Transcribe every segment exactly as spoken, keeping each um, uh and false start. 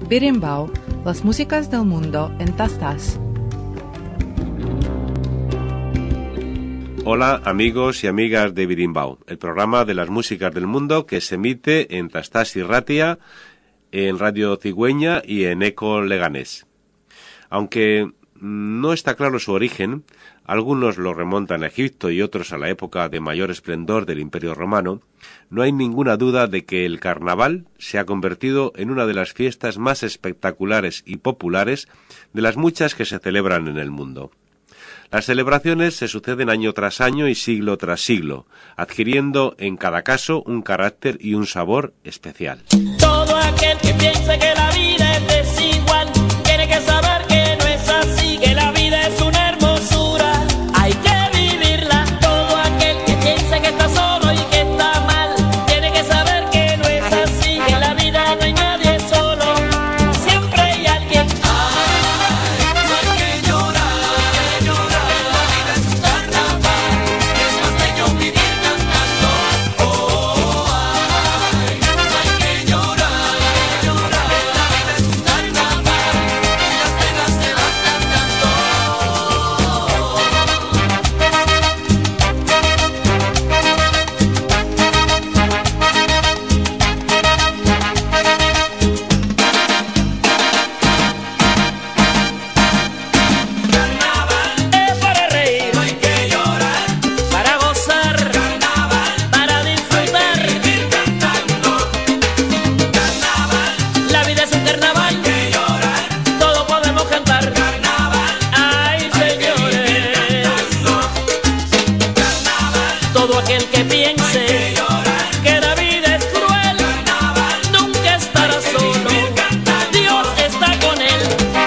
Berimbau, las músicas del mundo en Tastas. Hola amigos y amigas de Berimbau, el programa de las músicas del mundo que se emite en Tastas y Ratia, en Radio Cigüeña y en Eco Leganés. Aunque no está claro su origen, algunos lo remontan a Egipto y otros a la época de mayor esplendor del Imperio Romano, no hay ninguna duda de que el carnaval se ha convertido en una de las fiestas más espectaculares y populares de las muchas que se celebran en el mundo. Las celebraciones se suceden año tras año y siglo tras siglo, adquiriendo en cada caso un carácter y un sabor especial. Todo aquel que piense que la vida es desigual, tiene que saber que no es así, que la vida es una hermosura, hay que vivirla. Todo aquel que piense que está solo y que está mal, tiene que saber que no es así, que en la vida no hay nadie solo, siempre hay alguien. Ay, no hay que llorar, llorar, la vida es un carnaval, es más bello vivir cantando. Oh, ay, no hay que llorar, llorar, la vida es un carnaval, y las penas se van cantando. Carnaval, Es para reír, no hay que llorar, para gozar, carnaval, para disfrutar. vivir cantando. Carnaval, La vida es un carnaval, que llorar, todos podemos cantar. carnaval, Ay, señores, carnaval, todo aquel que piense que la vida es cruel, nunca estará solo, Dios está con él.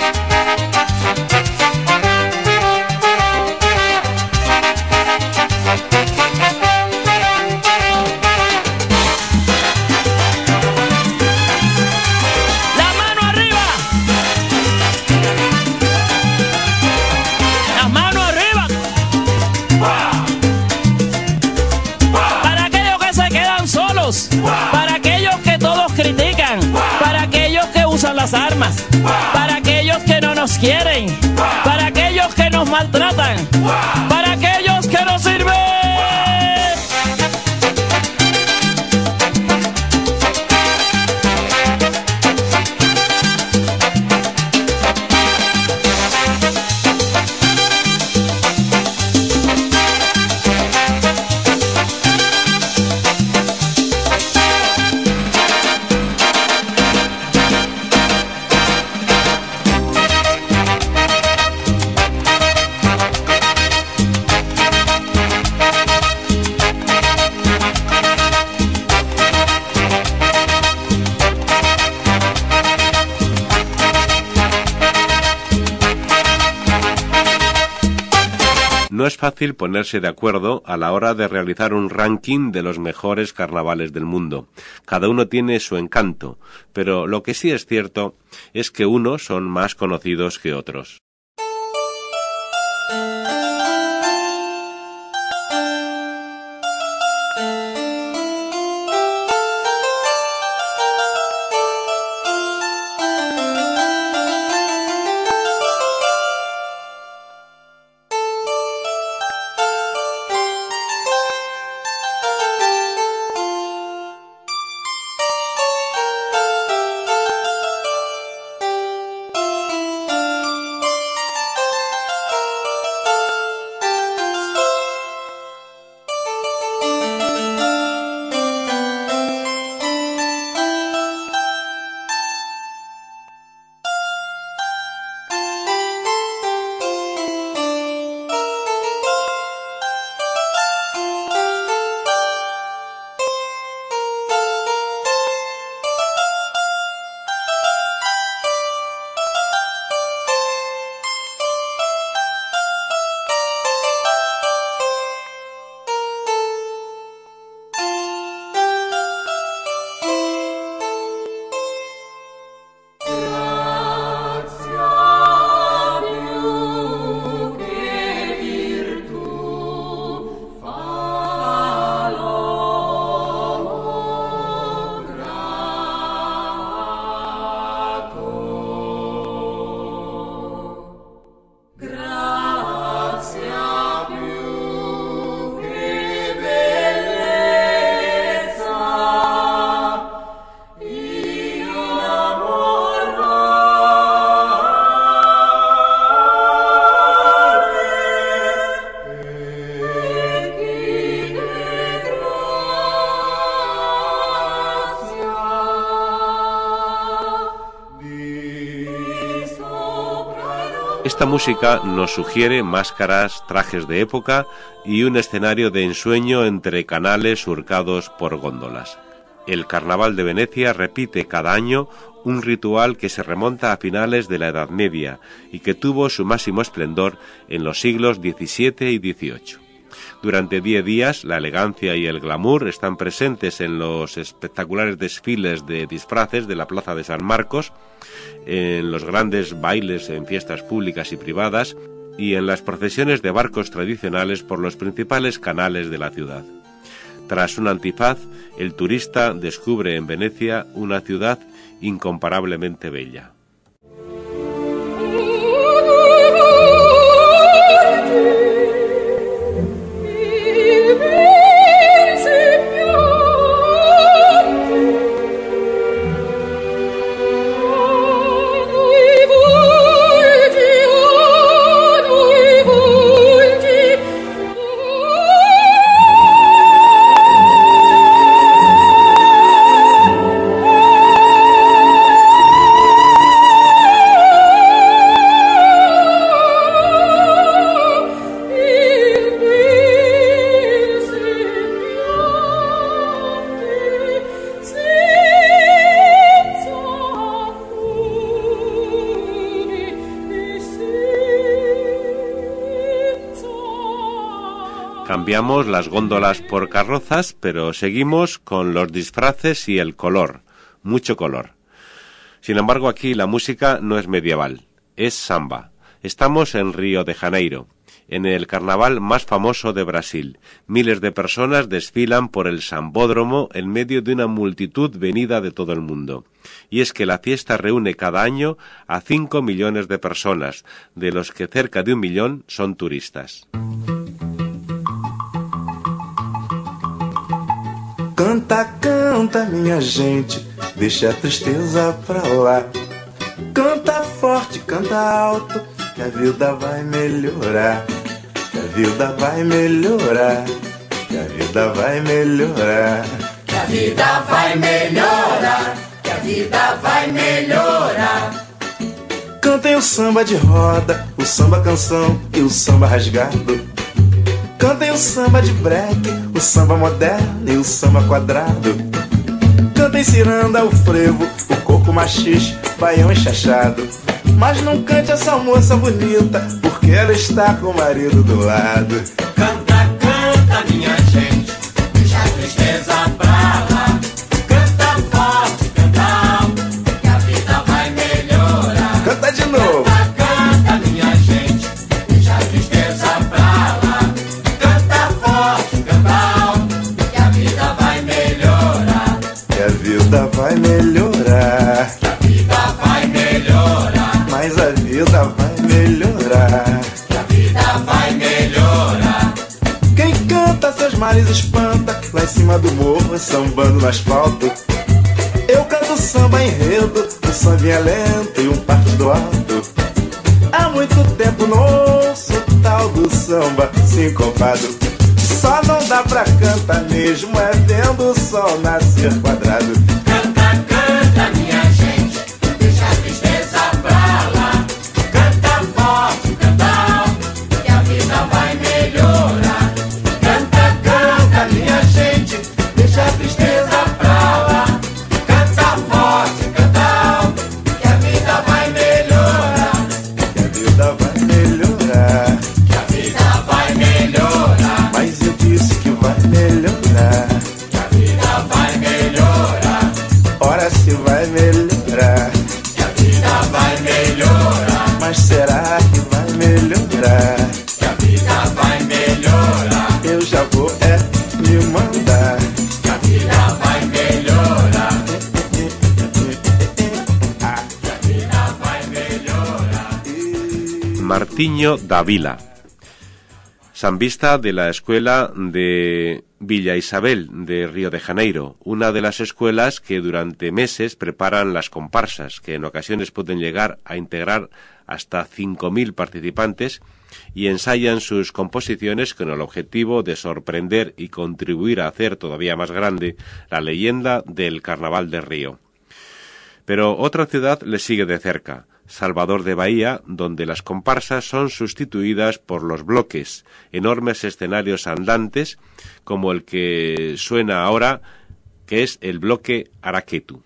La mano arriba, las manos arriba. Para aquellos que se quedan solos, para aquellos que todos critican, para aquellos que usan las armas, para aquellos que no nos quieren, para aquellos que nos maltratan, para aquellos que no sirven. No es fácil ponerse de acuerdo a la hora de realizar un ranking de los mejores carnavales del mundo. Cada uno tiene su encanto, pero lo que sí es cierto es que unos son más conocidos que otros. Esta música nos sugiere máscaras, trajes de época y un escenario de ensueño entre canales surcados por góndolas. El Carnaval de Venecia repite cada año un ritual que se remonta a finales de la Edad Media y que tuvo su máximo esplendor en los siglos diecisiete y dieciocho. Durante diez días, la elegancia y el glamour están presentes en los espectaculares desfiles de disfraces de la Plaza de San Marcos, en los grandes bailes en fiestas públicas y privadas y en las procesiones de barcos tradicionales por los principales canales de la ciudad. Tras un antifaz, el turista descubre en Venecia una ciudad incomparablemente bella. Cambiamos las góndolas por carrozas, pero seguimos con los disfraces y el color, mucho color. Sin embargo, aquí la música no es medieval, es samba. Estamos en Río de Janeiro, en el carnaval más famoso de Brasil. Miles de personas desfilan por el sambódromo en medio de una multitud venida de todo el mundo. Y es que la fiesta reúne cada año a cinco millones de personas, de los que cerca de un millón son turistas. Canta, canta, minha gente, deixa a tristeza pra lá. Canta forte, canta alto, que a vida vai melhorar. Que a vida vai melhorar. Que a vida vai melhorar. Que a vida vai melhorar. Que a vida vai melhorar. Cantem o samba de roda, o samba canção e o samba rasgado. Cantem o samba de break, o samba moderno e o samba quadrado. Cantem ciranda, o frevo, o coco machixe, baião enxachado. Mas não cante essa moça bonita, porque ela está com o marido do lado. Canta, canta, minha gente, deixa a tristeza pra lá. Canta forte, canta alto, que a vida vai melhorar. Canta de novo. Canta, canta, minha gente, deixa a tristeza pra lá. Canta forte, canta alto, que a vida vai melhorar. Que a vida vai melhorar. Que a vida vai melhorar. Mas a vida vai melhorar. Que a vida vai melhorar. Quem canta seus males espanta, lá em cima do morro, sambando no asfalto. Eu canto samba enredo, um sambinha lento e um partido alto. Há muito tempo não ouço o tal do samba sincopado. Só não dá pra cantar mesmo, é vendo o sol nascer quadrado. Canta, canta, minha gente, deixa a tristeza pra lá. Canta forte, canta alto, que a vida vai melhorar. Canta, canta, minha gente, deixa a tristeza pra lá. Canta forte, canta alto, que a vida vai melhorar. Que a vida vai melhorar. Que a vida vai melhorar. Mas eu disse que vai melhorar. Que a vida vai melhorar. Ora se vai melhorar. Que a vida vai melhorar. Mas será que vai melhorar? Que a vida vai melhorar. Eu já vou é me mandar. Que a vida vai melhorar. Que a vida vai melhorar. Martinho da Vila, sambista de la escuela de Villa Isabel de Río de Janeiro, una de las escuelas que durante meses preparan las comparsas, que en ocasiones pueden llegar a integrar hasta cinco mil participantes y ensayan sus composiciones con el objetivo de sorprender y contribuir a hacer todavía más grande la leyenda del Carnaval de Río. Pero otra ciudad le sigue de cerca, Salvador de Bahía, donde las comparsas son sustituidas por los bloques, enormes escenarios andantes, como el que suena ahora, que es el bloque Araquetu.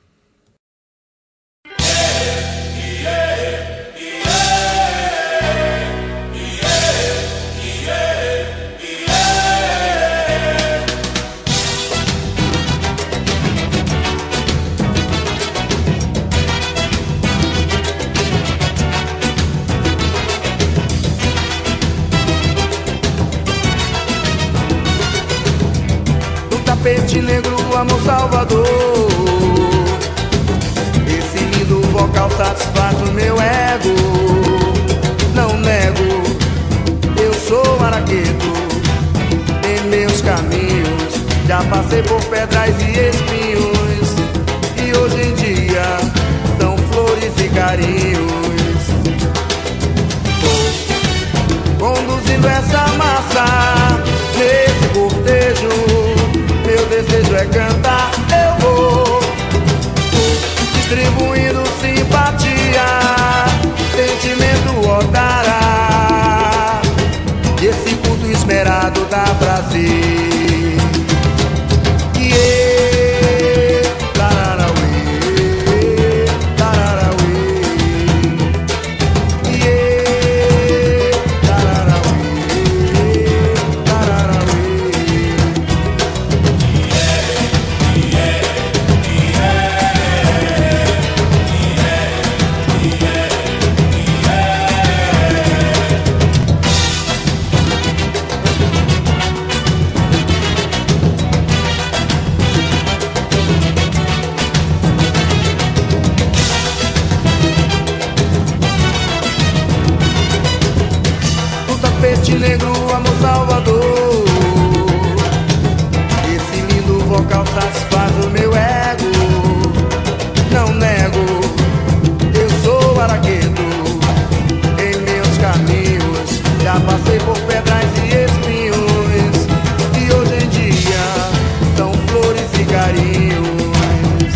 Tapete negro, amor Salvador. Esse lindo vocal satisfaz o meu ego. Não nego, eu sou araqueto. Em meus caminhos já passei por pedras e espinhos, e hoje em dia são flores e carinhos. Tô conduzindo essa massa nesse cortejo. Meu desejo é cantar, eu vou distribuindo simpatia, sentimento odara, e esse culto esmerado dá prazer. Yeah, tararauê, tararauê, yeah, tararauê, tararauê. Tapete negro, amor Salvador. Esse lindo vocal satisfaz o meu ego. Não nego, eu sou araqueto. Em meus caminhos já passei por pedras e espinhos, e hoje em dia são flores e carinhos.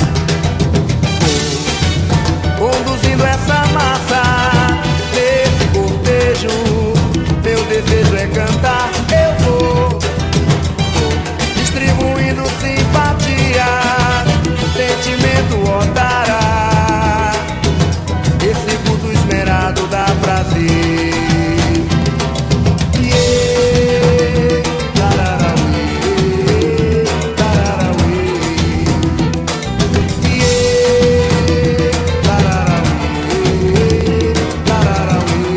Vou conduzindo essa massa nesse cortejo. Meu desejo é cantar, eu vou distribuindo simpatia, sentimento odara, esse culto esmerado dá prazer. Yeah, tararauê, tararauê, yeah, tararauê, tararauê.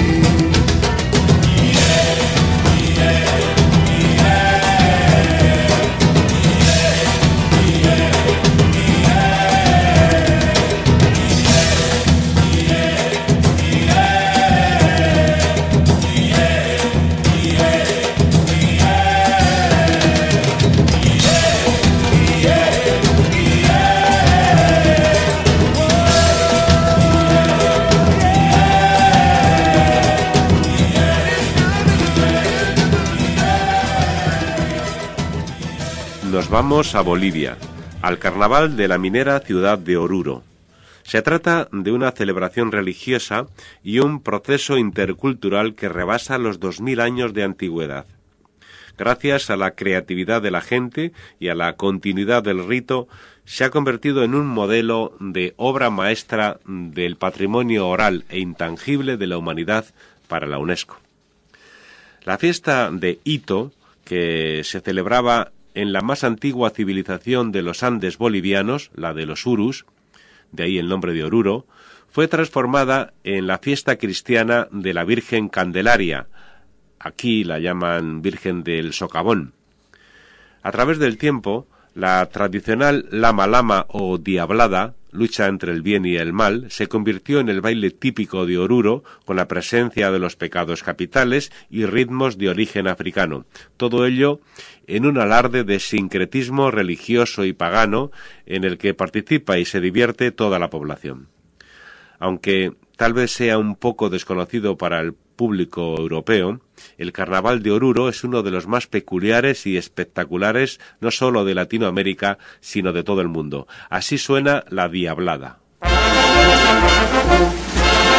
Nos vamos a Bolivia, al carnaval de la minera ciudad de Oruro. Se trata de una celebración religiosa y un proceso intercultural que rebasa los dos mil años de antigüedad. Gracias a la creatividad de la gente y a la continuidad del rito, se ha convertido en un modelo de obra maestra del patrimonio oral e intangible de la humanidad para la UNESCO. La fiesta de Ito, que se celebraba en la más antigua civilización de los Andes bolivianos, la de los Urus, de ahí el nombre de Oruro, fue transformada en la fiesta cristiana de la Virgen Candelaria, aquí la llaman Virgen del Socavón. A través del tiempo, la tradicional lama lama o diablada, lucha entre el bien y el mal, se convirtió en el baile típico de Oruro, con la presencia de los pecados capitales y ritmos de origen africano. Todo ello en un alarde de sincretismo religioso y pagano en el que participa y se divierte toda la población. Aunque tal vez sea un poco desconocido para el público europeo, el Carnaval de Oruro es uno de los más peculiares y espectaculares no solo de Latinoamérica, sino de todo el mundo. Así suena la diablada.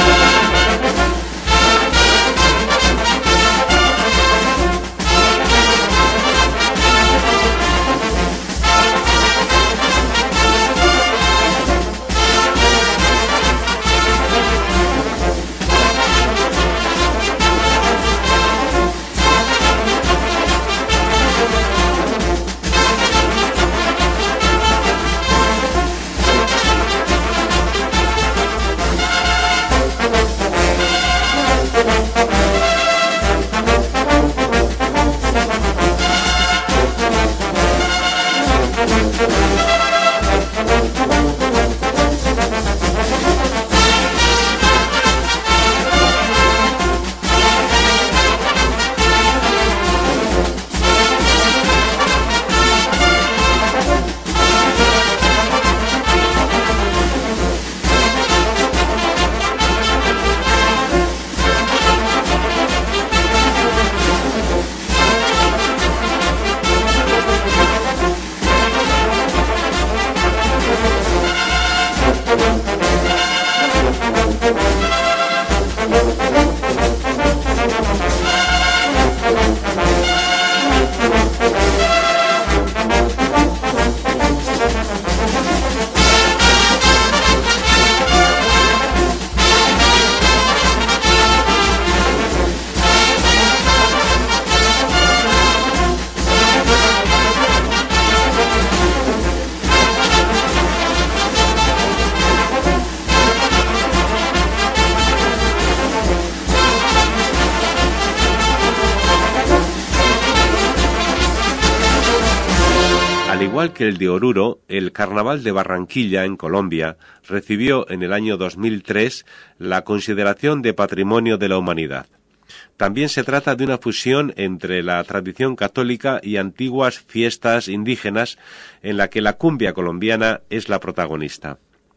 Al igual que el de Oruro, el Carnaval de Barranquilla, en Colombia, recibió en el año dos mil tres la consideración de Patrimonio de la Humanidad. También se trata de una fusión entre la tradición católica y antiguas fiestas indígenas en la que la cumbia colombiana es la protagonista.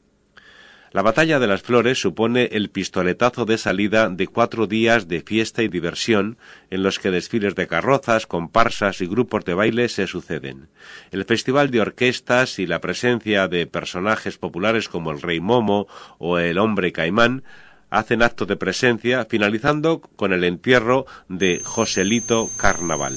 La Batalla de las Flores supone el pistoletazo de salida de cuatro días de fiesta y diversión en los que desfiles de carrozas, comparsas y grupos de baile se suceden. El festival de orquestas y la presencia de personajes populares como el Rey Momo o el Hombre Caimán hacen acto de presencia, finalizando con el entierro de Joselito Carnaval.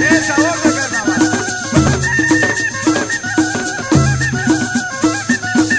Esa voz de carnaval.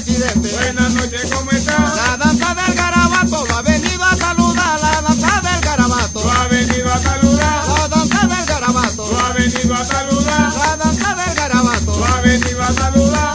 presidente. Buenas noches, ¿cómo está? La danza del garabato lo ha venido a saludar. La danza del garabato. Lo ha venido a saludar. La danza del garabato. Lo ha venido a saludar. La danza del garabato. Lo ha venido a saludar.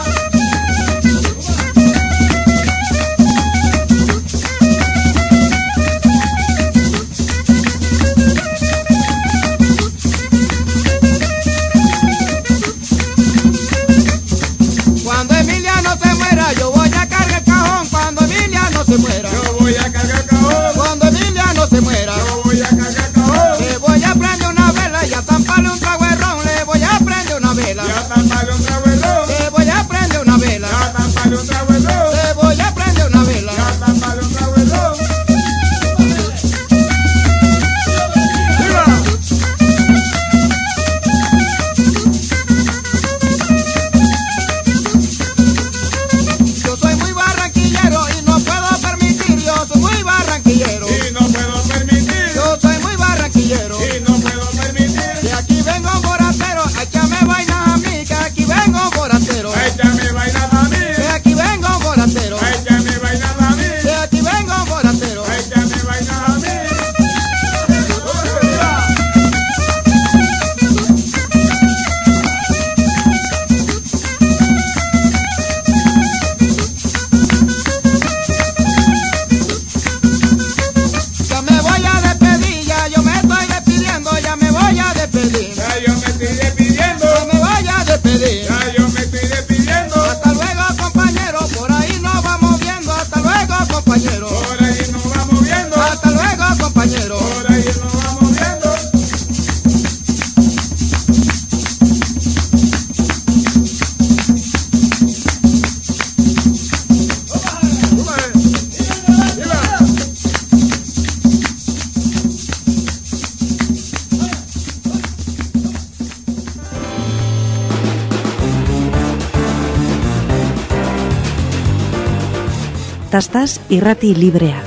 Cuando Emiliano se muera, yo voy a cargar el cajón. Cuando Emiliano se muera, Yo voy a cargar cajón. cuando Emiliano se muera, Yo voy a cargar cajón. le voy a prender una vela y a zamparle un trago de ron. Le voy a prender una vela, Ya tampale un trago de ron. le voy a prender una vela, Ya tampale un trago de ron. le voy a prender una vela. Ya tampale un trago de ron. ¡Viva! Yo soy muy barranquillero y no puedo permitir. Yo soy muy barranquillero. Y no puedo permitir. Yo soy muy barranquillero. Y no puedo permitir. De aquí vengo borrachero, échame vainas a mí. Que aquí vengo borrachero. Échame vaina a mí. De aquí vengo borrachero. Échame vaina a mí. De aquí vengo borrachero. Échame vaina a mí. Ya me voy a despedir, ya yo me estoy despidiendo, ya me voy a despedir. Ya yo me estoy despidiendo. Ya me voy a despedir. Ya yo me estoy despidiendo. Hasta luego, compañero, por ahí nos vamos viendo. Hasta luego, compañero. Por ahí nos vamos viendo. Hasta luego, compañero. Por ahí nos vamos viendo. Tastaz irrati librea.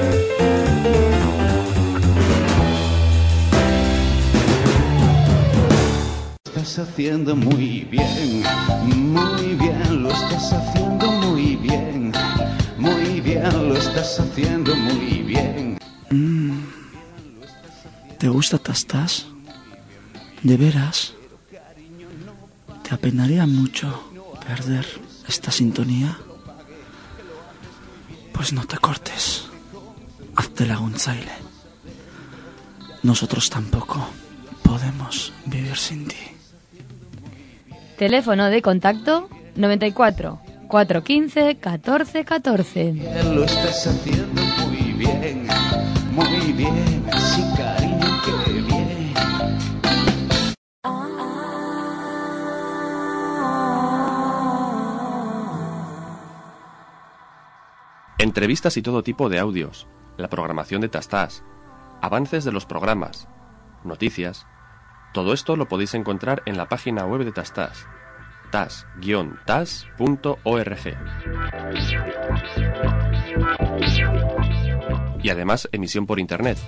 Estás haciendo muy bien, muy bien, lo estás haciendo muy bien, muy bien, lo estás haciendo muy bien. ¿Te gusta Tastaz? ¿De veras? ¿Te apenaría mucho perder esta sintonía? Pues no te cortes. Hazte la gunzaile. Nosotros tampoco podemos vivir sin ti. Teléfono de contacto noventa y cuatro, cuatrocientos quince, catorce catorce. Lo estás haciendo muy bien, muy bien, sí cariño, qué bien. Entrevistas y todo tipo de audios, la programación de Tastaz, avances de los programas, noticias. Todo esto lo podéis encontrar en la página web de Tastaz, tas guion tas punto org. Y además emisión por internet.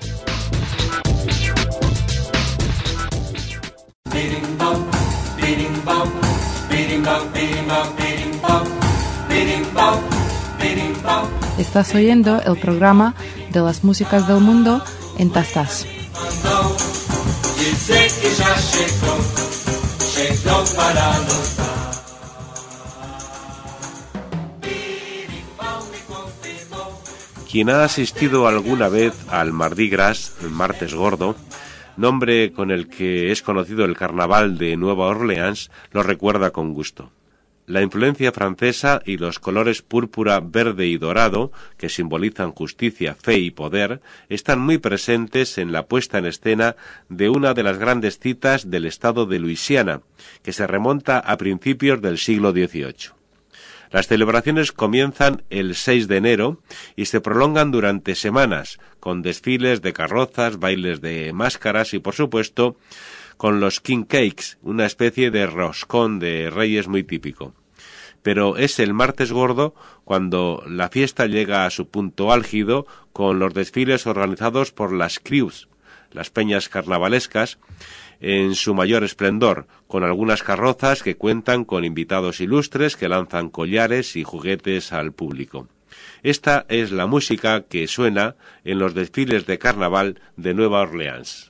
Estás oyendo el programa de las músicas del mundo en Tastaz. Dizer que já chegou, chegou para lutar. Quien ha asistido alguna vez al Mardi Gras, el Martes Gordo, nombre con el que es conocido el carnaval de Nueva Orleans, lo recuerda con gusto. La influencia francesa y los colores púrpura, verde y dorado, que simbolizan justicia, fe y poder, están muy presentes en la puesta en escena de una de las grandes citas del estado de Luisiana, que se remonta a principios del siglo dieciocho. Las celebraciones comienzan el seis de enero y se prolongan durante semanas, con desfiles de carrozas, bailes de máscaras y, por supuesto, con los king cakes, una especie de roscón de reyes muy típico. Pero es el Martes Gordo cuando la fiesta llega a su punto álgido con los desfiles organizados por las crews, las peñas carnavalescas, en su mayor esplendor, con algunas carrozas que cuentan con invitados ilustres que lanzan collares y juguetes al público. Esta es la música que suena en los desfiles de carnaval de Nueva Orleans.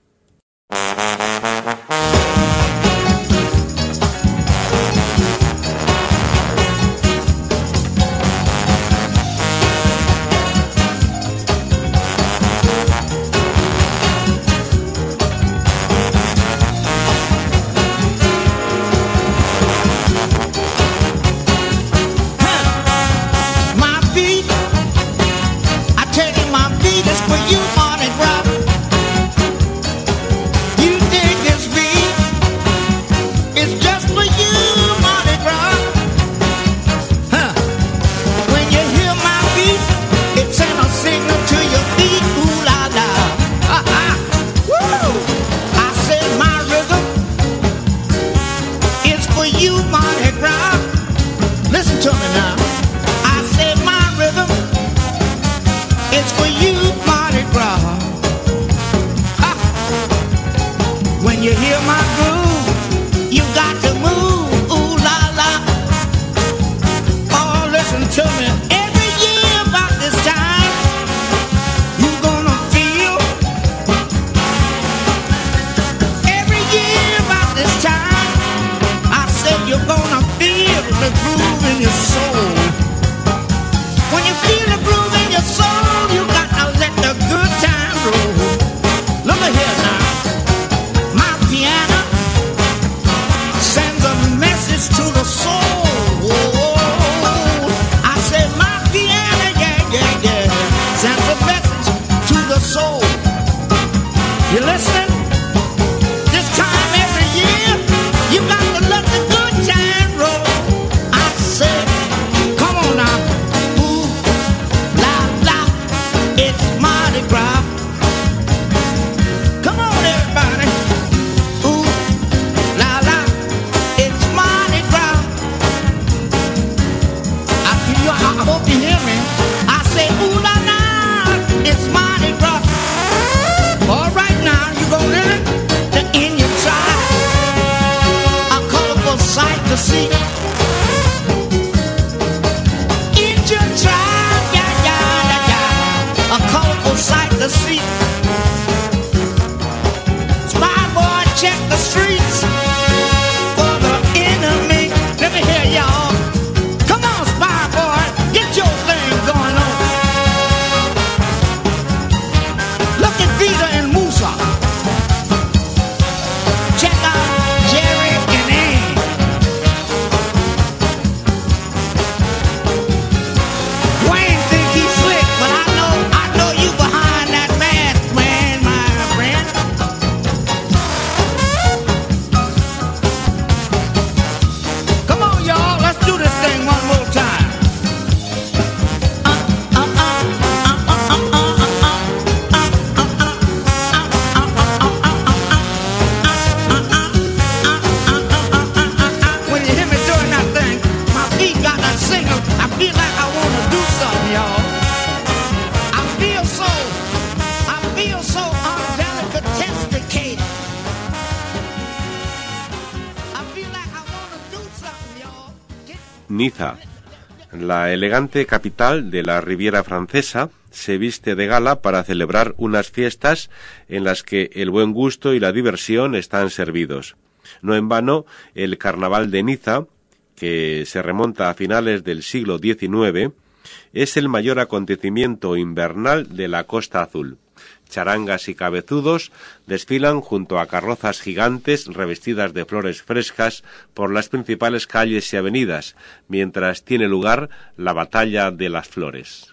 Niza, la elegante capital de la Riviera Francesa, se viste de gala para celebrar unas fiestas en las que el buen gusto y la diversión están servidos. No en vano, el Carnaval de Niza, que se remonta a finales del siglo diecinueve, es el mayor acontecimiento invernal de la Costa Azul. Charangas y cabezudos desfilan junto a carrozas gigantes revestidas de flores frescas por las principales calles y avenidas, mientras tiene lugar la Batalla de las Flores.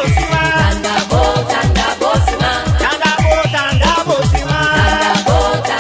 Tanda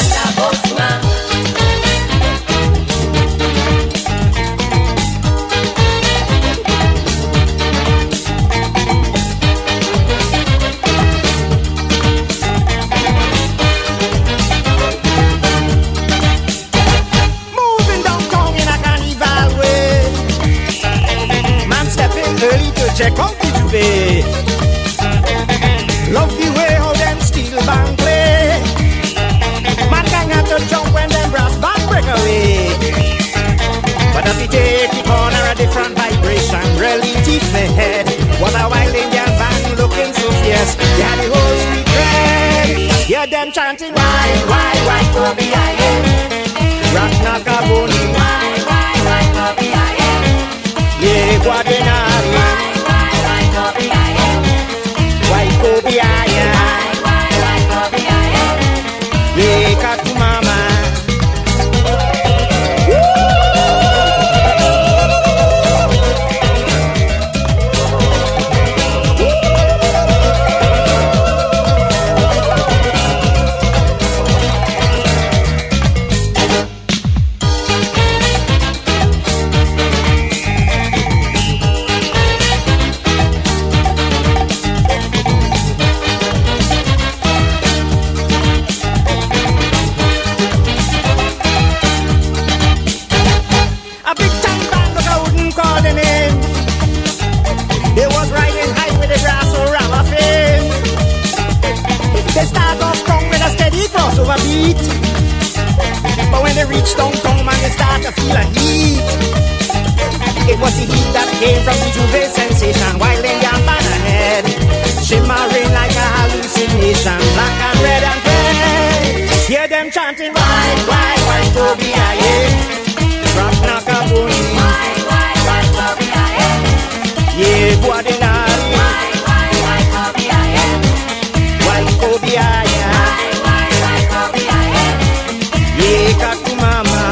them chanting why, why, why, Kobe, I am. Rock knock a bone. Why, why, why, Kobe, I am. Yeah, Guadenari. Why, why, why, Kobe, I am. Why, Kobe, I am. Why, why, Kobe, I am. Yeah, Katu Mama. Beat. But when they reach downtown, man, they start to feel a heat. It was the heat that came from the Juve sensation, while in your man ahead, shimmering like a hallucination, black and red and red. Hear them chanting, why, why, why, Toby, I am. Rock, knock, a bone. Why, why, why, Toby, I am. Yeah, boy, they not. Why, why, why, Toby, I am. Why, Toby, I am. Yeah, Katu Mama.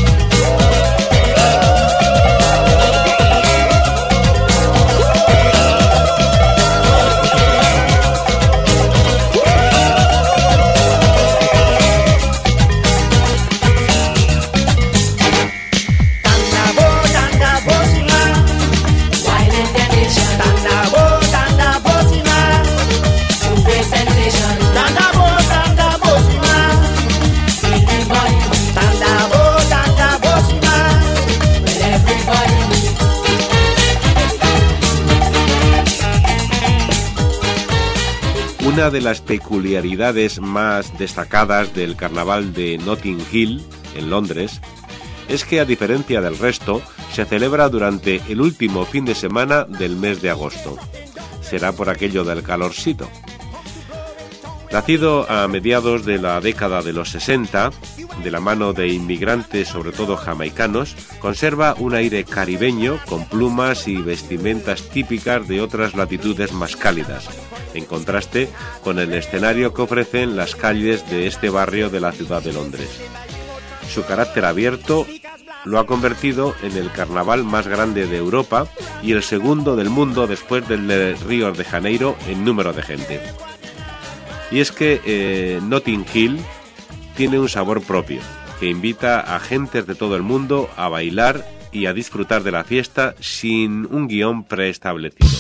Una de las peculiaridades más destacadas del carnaval de Notting Hill, en Londres, es que a diferencia del resto, se celebra durante el último fin de semana del mes de agosto. Será por aquello del calorcito. Nacido a mediados de la década de los sesenta, de la mano de inmigrantes, sobre todo jamaicanos, conserva un aire caribeño con plumas y vestimentas típicas de otras latitudes más cálidas, en contraste con el escenario que ofrecen las calles de este barrio de la ciudad de Londres. Su carácter abierto lo ha convertido en el carnaval más grande de Europa y el segundo del mundo después del de Río de Janeiro en número de gente. Y es que eh, Notting Hill tiene un sabor propio, que invita a gentes de todo el mundo a bailar y a disfrutar de la fiesta sin un guión preestablecido.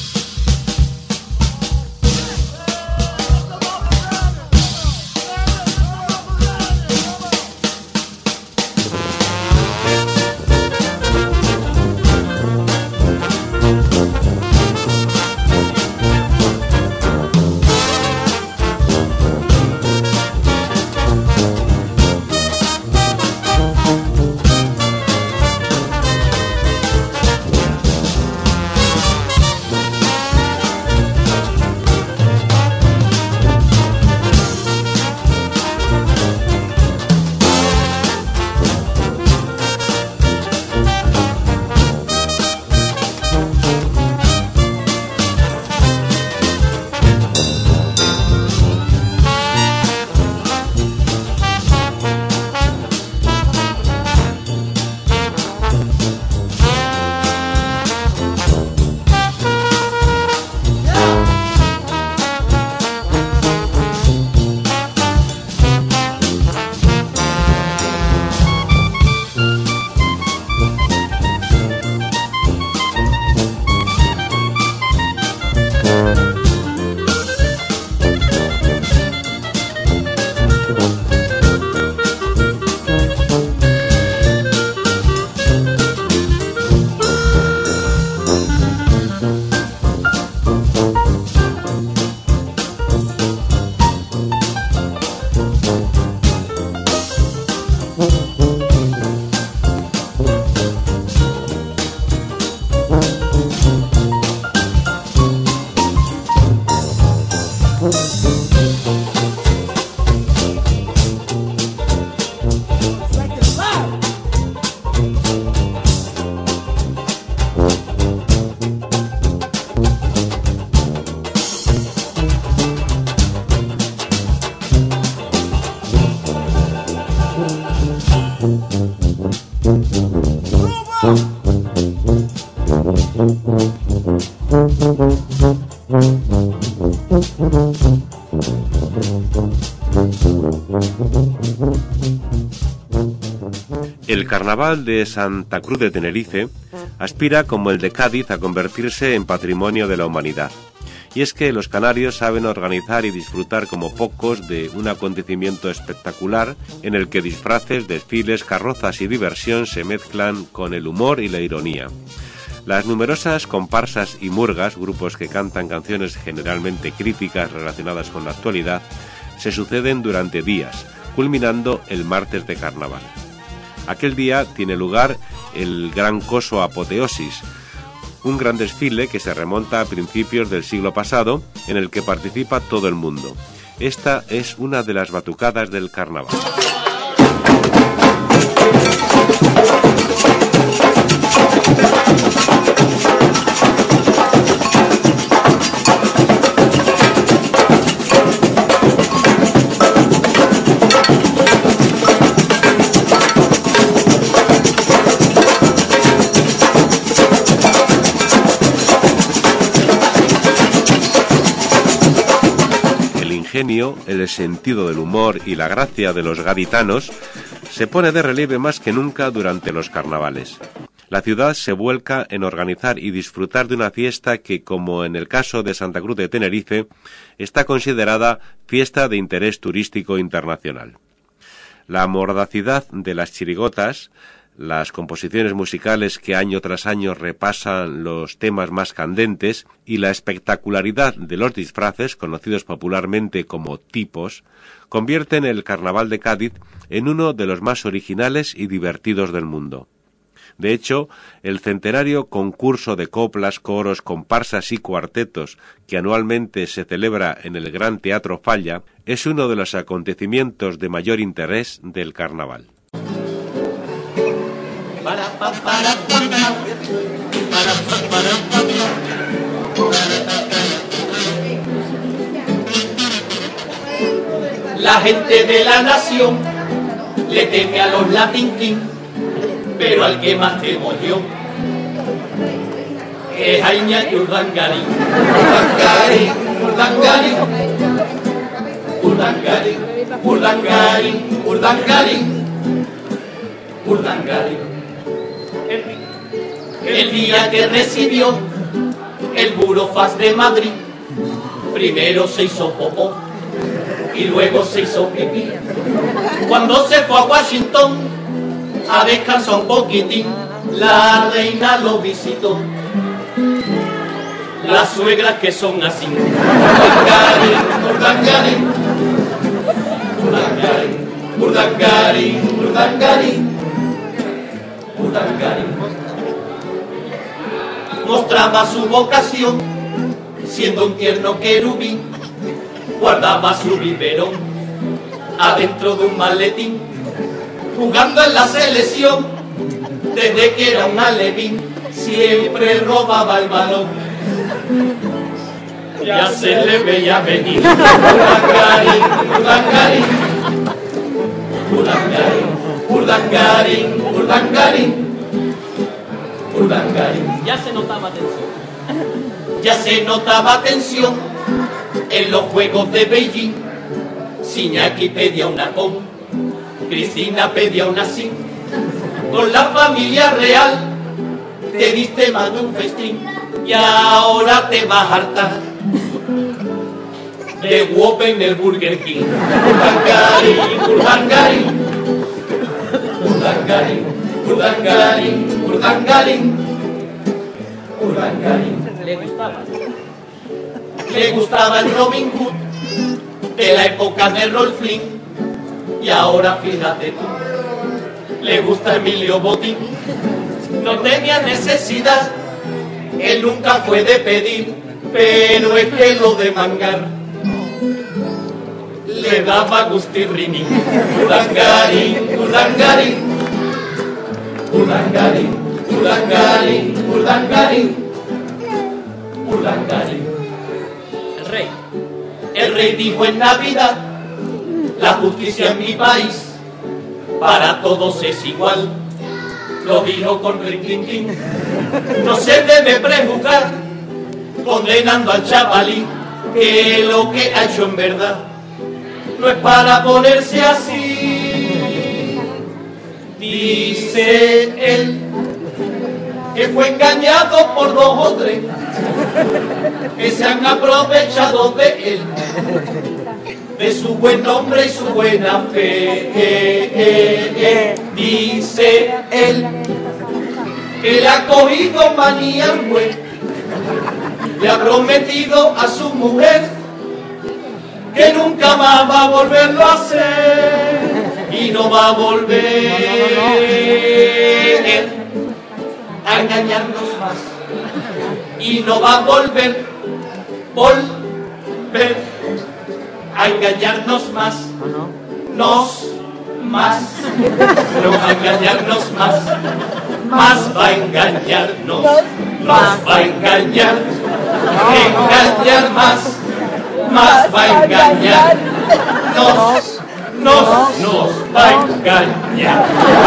El Carnaval de Santa Cruz de Tenerife aspira, como el de Cádiz, a convertirse en patrimonio de la humanidad. Y es que los canarios saben organizar y disfrutar como pocos de un acontecimiento espectacular en el que disfraces, desfiles, carrozas y diversión se mezclan con el humor y la ironía. Las numerosas comparsas y murgas, grupos que cantan canciones generalmente críticas relacionadas con la actualidad, se suceden durante días, culminando el martes de carnaval. Aquel día tiene lugar el Gran Coso Apoteosis, un gran desfile que se remonta a principios del siglo pasado, en el que participa todo el mundo. Esta es una de las batucadas del carnaval. El sentido del humor y la gracia de los gaditanos se pone de relieve más que nunca durante los carnavales. La ciudad se vuelca en organizar y disfrutar de una fiesta que, como en el caso de Santa Cruz de Tenerife, está considerada fiesta de interés turístico internacional. La mordacidad de las chirigotas, las composiciones musicales que año tras año repasan los temas más candentes y la espectacularidad de los disfraces, conocidos popularmente como tipos, convierten el Carnaval de Cádiz en uno de los más originales y divertidos del mundo. De hecho, el centenario concurso de coplas, coros, comparsas y cuartetos que anualmente se celebra en el Gran Teatro Falla es uno de los acontecimientos de mayor interés del carnaval. La gente de la nación le teme a los Latin King, pero al que más temo yo es a Iñaki Urdangarín. Urdangarín, Urdangarín, Urdangarín, Urdangarín, Urdangarín. El día que recibió el Burofax de Madrid, primero se hizo popó y luego se hizo pipí. Cuando se fue a Washington a descansar un poquitín, la reina lo visitó. Las suegras que son así. Urdangarín, Urdangarín, Urdangarín, Urdangarín, Urdangarín, Urdangarín. Mostraba su vocación, siendo un tierno querubín, guardaba su biberón adentro de un maletín, jugando en la selección, desde que era un alevín, siempre robaba el balón. Ya se le veía venir. Urdangarín, Urdangarín, Urdangarín, Urdangarín, Urdangarín, Urdangarín. Ya se notaba tensión. Ya se notaba tensión en los Juegos de Beijing. Iñaki pedía una con, Cristina pedía una sin. Con la familia real te diste más de un festín y ahora te vas a hartar de Whopper en el Burger King. Urdangarín, Urdangarín, Urdangarín, Urdangarín, Urdangarín, Urdangarín. Le gustaba. Le gustaba el Robin Hood de la época de Rolf Flynn y ahora fíjate tú, le gusta Emilio Botín. No tenía necesidad, él nunca fue de pedir, pero es que lo de mangar le daba gustirrini. Urdangarín, Urdangarín, Urdangarín, Urdangarín, Urdangarín, Urdangarín. El rey, el rey dijo en Navidad, la justicia en mi país para todos es igual. Lo dijo con rintintín. No se debe prejuzgar condenando al chavalín, que lo que ha hecho en verdad no es para ponerse así. Dice él que fue engañado por dos o tres que se han aprovechado de él, de su buen nombre y su buena fe. Eh, eh, eh. Dice él que le ha cogido manía al juez, le ha prometido a su mujer que nunca más va a volverlo a hacer y no va a volver a engañarnos más y no va a volver, volver a engañarnos más, nos más, no va a engañarnos más, más va a engañarnos, más va a engañar, engañar más, más va a engañar, nos, nos, nos va a engañar.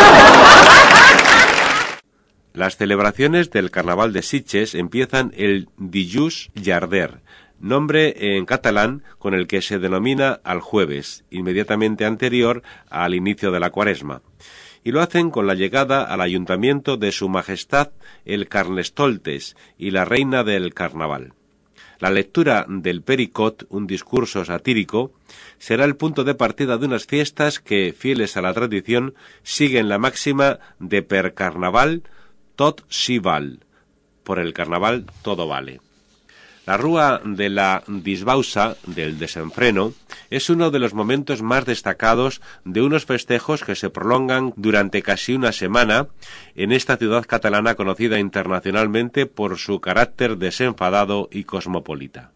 Las celebraciones del Carnaval de Sitges empiezan el Dijous Llarder, nombre en catalán con el que se denomina al jueves, inmediatamente anterior al inicio de la Cuaresma, y lo hacen con la llegada al ayuntamiento de Su Majestad el Carnestoltes y la reina del Carnaval. La lectura del Pericot, un discurso satírico, será el punto de partida de unas fiestas que, fieles a la tradición, siguen la máxima de per Carnaval tot si val, por el carnaval todo vale. La Rúa de la Disbauxa, del desenfreno, es uno de los momentos más destacados de unos festejos que se prolongan durante casi una semana en esta ciudad catalana conocida internacionalmente por su carácter desenfadado y cosmopolita.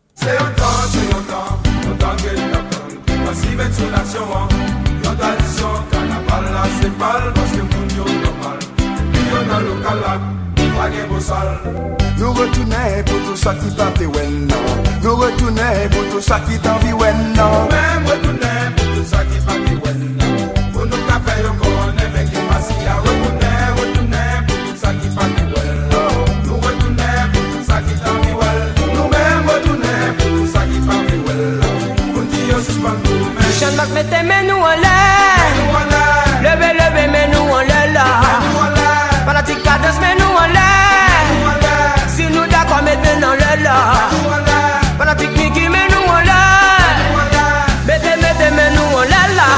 Nous retournons pour tout ça qui part de Wenna. Nous retournons pour tout ça qui t'en vit Wenna. Nous retournons pour tout ça qui part de Wenna. Pour nous cafés au corne avec les massia. Retournons, retournons pour tout ça qui part de Wenna. Nous retournons pour tout ça qui t'en vit Wenna. Nous-mêmes retournons pour tout ça qui part de Wenna. On dit on suspend nous-mêmes. Michel Mac mettez nous en l'air. Levez, levez, mais nous en l'air là. Fanatique cadence, mais nous en l'air. Si nous d'accord, mettez dans l'air là. Fanatique Mickey, mais nous en l'air. Mettez, mettez, mais nous en l'air là.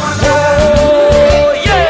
Oh yeah.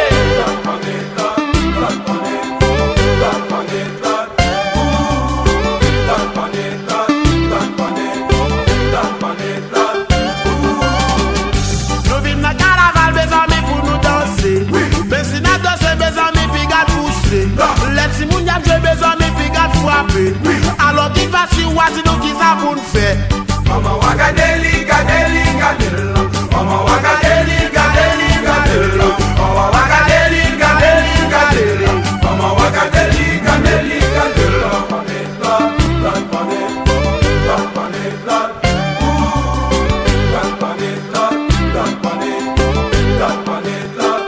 Nous vîmes dans carnaval, mes amis, pour nous danser. Mais si nous dansons, mes amis, puis garde pousser. Let's see, moun yap jwe besoin, mes puis garde frapper. Alors qui va si ou si nous qui ça pour nous faire? Mama waka deli, gadeli, gadelo. Mama waka deli, gadeli, gadelo. Mama waka deli, gadeli, gadelo. Mama waka deli, gadeli, gadelo. Blood, blood, blood, blood, blood. Blood, blood, blood, blood, blood.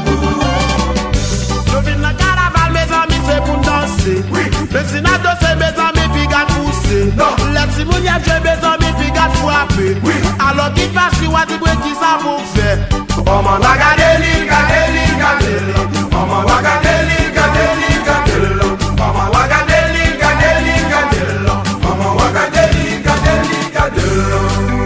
Je viens dans carnaval, mes amis, c'est pour danser. Mais si nous dansons, mes amis, puis garde pousser. Let's see, moun yap jwe besoin, mes puis garde frapper. Alors qui passe si ou si qui ça pour faire? Mama waka deli, gadeli, gadelo. Mama waka deli, gadeli, gadelo. Mama waka deli, gadeli, gadelo. Mama waka deli, gadeli, gadelo.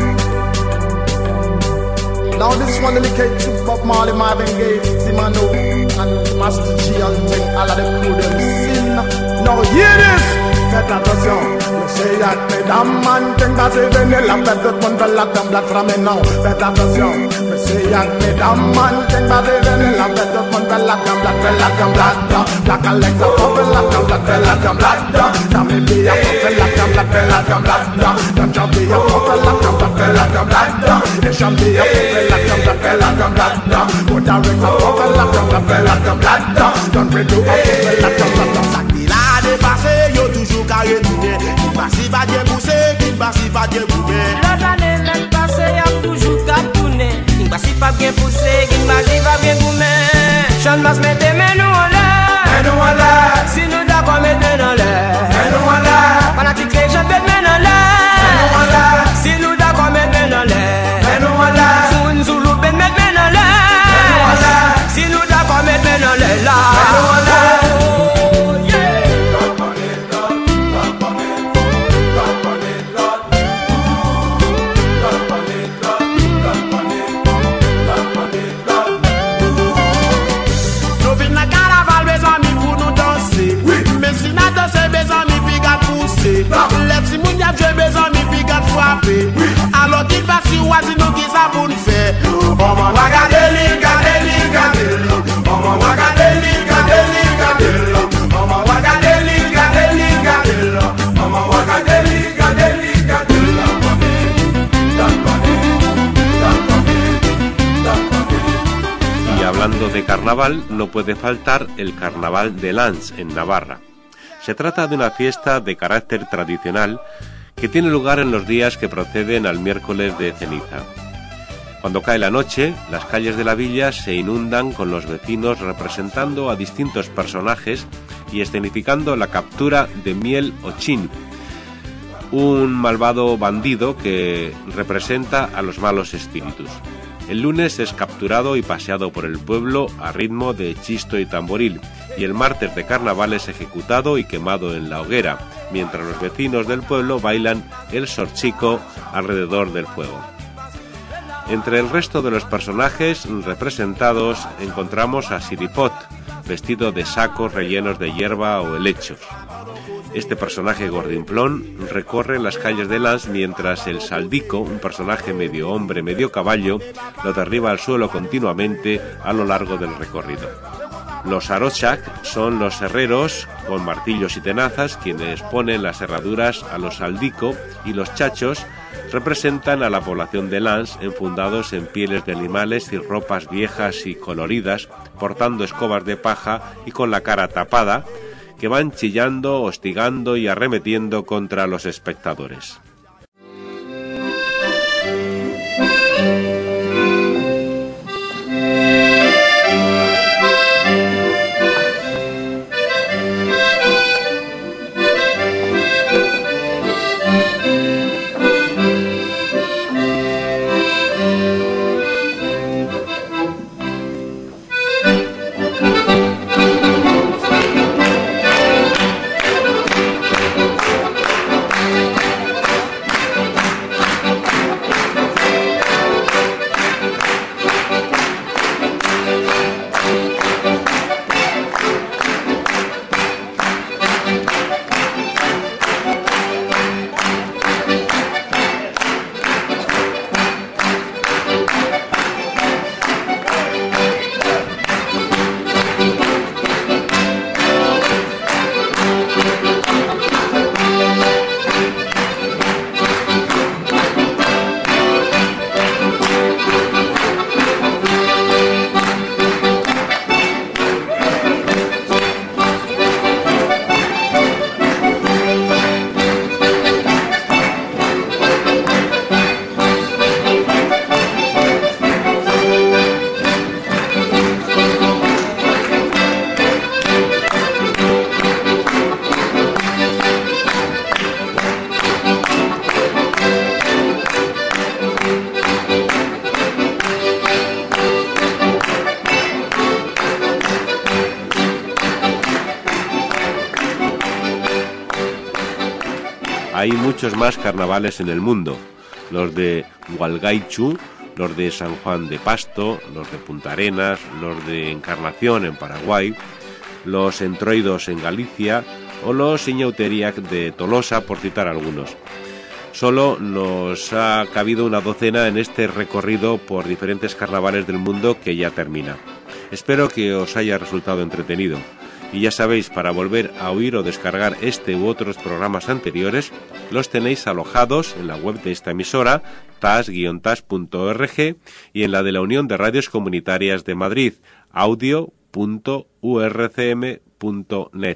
Now this one dedicated to Bob Marley, Marvin Gaye, Timano, and Master G, and take all of the crew them sin. Now hear this. Faites attention, c'est y'a que mesdames man think that c'est venu la fête de monde la dame la trame now. Faites attention, c'est y'a que mesdames man think that c'est venu la fête de monde la dame la la dame la dame. Black Alexa pop la dame la la dame la dame. Dame Bia pop la dame la la dame la dame. Dame Jambia pop la dame la la dame la dame. Et Jambia pop la dame la la dame la dame. Go direct pop la dame la la dame la dame. Don't redo pop la dame la dame. Dépassé, yo toujours carré tourné. Qui passe pas bien poussé, qui passe pas bien boubé. L'autre année, l'année passée, y'a toujours qu'à tourner. Qui passe pas bien poussé, qui passe pas bien boubé. Chant masse mettez, mais nous en l'air. Mais nous en l'air. Si nous d'accord, mettez dans l'air. Mais nous en l'air. Fanatique, les gens, mais dans l'air. si nou ki sa pou n'fè. Maman wagadeli, gadeli, gadeli. Maman wagadeli, gadeli, gadeli. Maman wagadeli, gadeli, gadeli. Maman wagadeli, gadeli, gadeli. Y hablando de carnaval, no puede faltar el Carnaval de Lans, en Navarra. Se trata de una fiesta de carácter tradicional que tiene lugar en los días que proceden al miércoles de ceniza. Cuando cae la noche, las calles de la villa se inundan con los vecinos representando a distintos personajes y escenificando la captura de Miel Ochín, un malvado bandido que representa a los malos espíritus. El lunes es capturado y paseado por el pueblo a ritmo de chisto y tamboril, y el martes de carnaval es ejecutado y quemado en la hoguera, mientras los vecinos del pueblo bailan el sorchico alrededor del fuego. Entre el resto de los personajes representados encontramos a Siripot, vestido de sacos rellenos de hierba o helechos. Este personaje gordimplón recorre las calles de Lans mientras el Saldico, un personaje medio hombre, medio caballo, lo derriba al suelo continuamente a lo largo del recorrido. Los Arochak son los herreros con martillos y tenazas quienes ponen las herraduras a los Saldico, y los Chachos representan a la población de Lans enfundados en pieles de animales y ropas viejas y coloridas, portando escobas de paja y con la cara tapada, que van chillando, hostigando y arremetiendo contra los espectadores. Hay muchos más carnavales en el mundo, los de Hualgaichu, los de San Juan de Pasto, los de Punta Arenas, los de Encarnación en Paraguay, los Entroidos en Galicia o los Iñauteriac de Tolosa, por citar algunos. Solo nos ha cabido una docena en este recorrido por diferentes carnavales del mundo que ya termina. Espero que os haya resultado entretenido. Y ya sabéis, para volver a oír o descargar este u otros programas anteriores, los tenéis alojados en la web de esta emisora, tas guion tas punto org, y en la de la Unión de Radios Comunitarias de Madrid, audio punto u r c m punto net.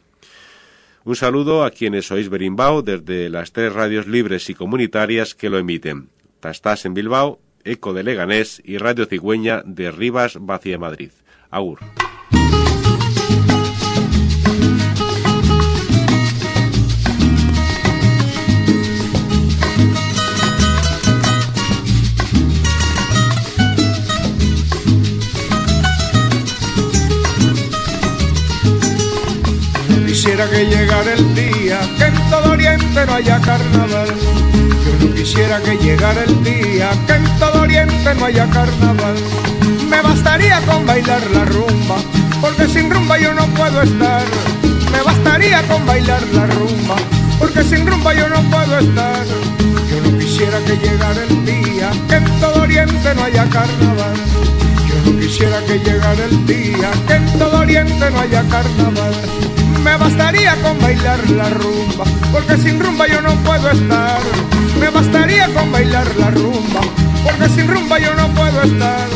Un saludo a quienes oís Berimbau desde las tres radios libres y comunitarias que lo emiten: Tastás en Bilbao, Eco de Leganés y Radio Cigüeña de Rivas Vacia Madrid. Agur. Quisiera que llegara el día que en todo Oriente no haya carnaval. Yo no quisiera que llegara el día que en todo Oriente no haya carnaval. Me bastaría con bailar la rumba, porque sin rumba yo no puedo estar. Me bastaría con bailar la rumba, porque sin rumba yo no puedo estar. Yo no quisiera que llegara el día día que en todo Oriente no haya carnaval. Yo no quisiera que llegara el día que en todo Oriente no haya carnaval. Me bastaría con bailar la rumba, porque sin rumba yo no puedo estar. Me bastaría con bailar la rumba, porque sin rumba yo no puedo estar.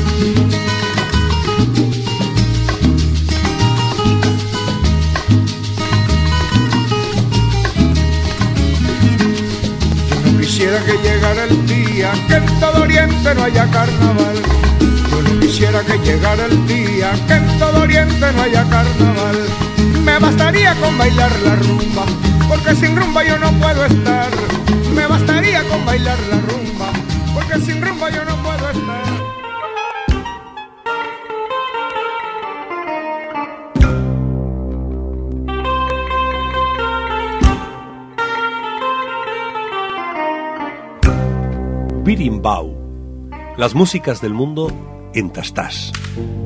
Quisiera que llegara el día que en todo Oriente no haya carnaval. Yo no quisiera que llegara el día que en todo Oriente no haya carnaval. Me bastaría con bailar la rumba, porque sin rumba yo no puedo estar. Me bastaría con bailar la rumba, porque sin rumba yo no puedo estar. Birimbau, las músicas del mundo en Tastás.